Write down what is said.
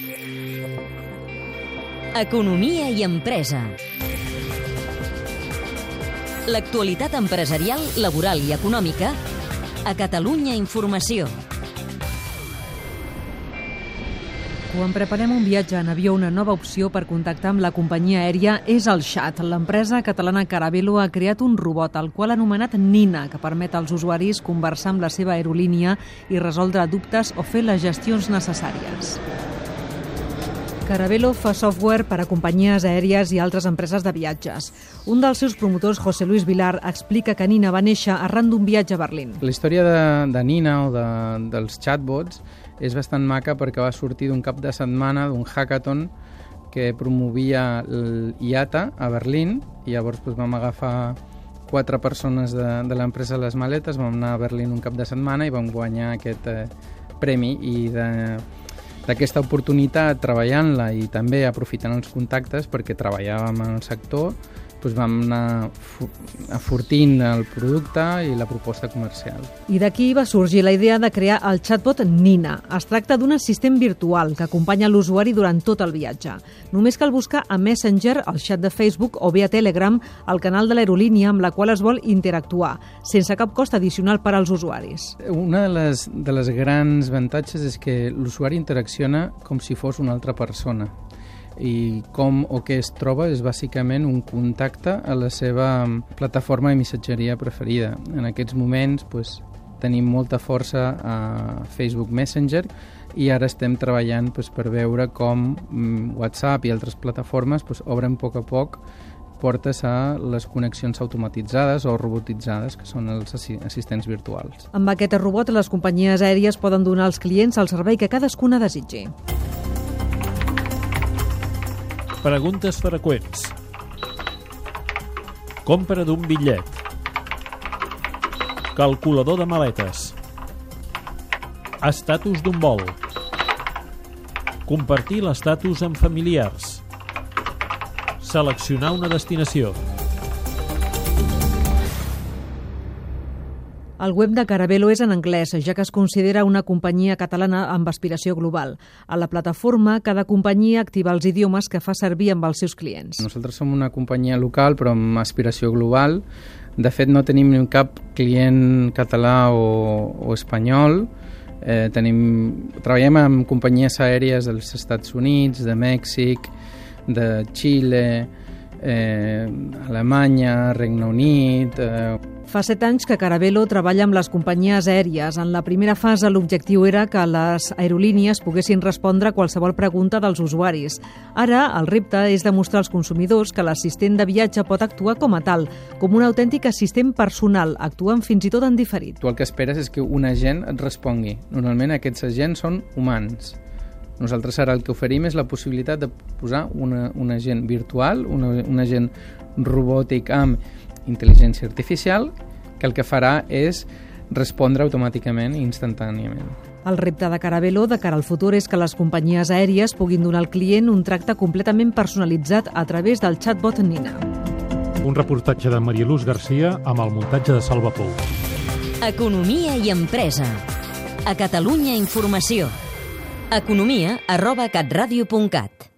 Economia i empresa. L'actualitat empresarial, laboral i econòmica a Catalunya Informació. Quan preparem un viatge en avió, una nova opció per contactar amb la companyia aèria és el xat. L'empresa catalana Caravelo ha creat un robot, el qual ha anomenat Nina, que permet als usuaris conversar amb la seva aerolínia i resoldre dubtes o fer les gestions necessàries. Caravelo fa software per a companyies aèries i altres empreses de viatges. Un dels seus promotors, José Luis Vilar, explica que Nina va néixer arran d'un viatge a Berlín. La història de Nina o dels chatbots és bastant maca perquè va sortir d'un cap de setmana, d'un hackathon que promovia l'IATA a Berlín, i llavors vam agafar 4 persones de l'empresa a les maletes, vam anar a Berlín un cap de setmana i vam guanyar aquest premi, i d'aquesta oportunitat, treballant-la i també aprofitant els contactes perquè treballàvem en el sector, vam anar afortint el producte i la proposta comercial. I d'aquí va sorgir la idea de crear el chatbot Nina. Es tracta d'un assistent virtual que acompanya l'usuari durant tot el viatge. Només cal buscar a Messenger, el xat de Facebook, o bé a Telegram, el canal de l'aerolínia amb la qual es vol interactuar, sense cap cost addicional per als usuaris. Una de les grans avantatges és que l'usuari interacciona com si fos una altra persona, i com o què es troba és bàsicament un contacte a la seva plataforma de missatgeria preferida. En aquests moments tenim molta força a Facebook Messenger, i ara estem treballant per veure com WhatsApp i altres plataformes obren a poc portes a les connexions automatitzades o robotitzades, que són els assistents virtuals. Amb aquest robot, les companyies aèries poden donar als clients el servei que cadascuna desitgi. Preguntes freqüents. Compra d'un bitllet. Calculador de maletes. Estatus d'un vol. Compartir l'estatus amb familiars. Seleccionar una destinació. El web de Caravelo és en anglès, ja que es considera una companyia catalana amb aspiració global. A la plataforma, cada companyia activa els idiomes que fa servir amb els seus clients. Nosaltres som una companyia local, però amb aspiració global. De fet, no tenim ni cap client català o espanyol. Treballem amb companyies aèries dels Estats Units, de Mèxic, de Xile, Alemanya, Regne Unit. Fa 7 anys que Caravelo treballa amb les companyies aèries. En la primera fase, l'objectiu era que les aerolínies poguessin respondre a qualsevol pregunta dels usuaris. Ara, el repte és demostrar als consumidors que l'assistent de viatge pot actuar com a tal, com un autèntic assistent personal, actuant fins i tot en diferit. Tu el que esperes és que un agent et respongui. Normalment aquests agents són humans. Nosaltres ara el que oferim és la possibilitat de posar un agent virtual, un agent robòtic amb intel·ligència artificial, que el que farà és respondre automàticament i instantàniament. El repte de Caravelo de cara al futur és que les companyies aèries puguin donar al client un tracte completament personalitzat a través del chatbot Nina. Un reportatge de Maria Luz Garcia amb el muntatge de Salva Pou. Economia i empresa a Catalunya Informació. economia@catradio.cat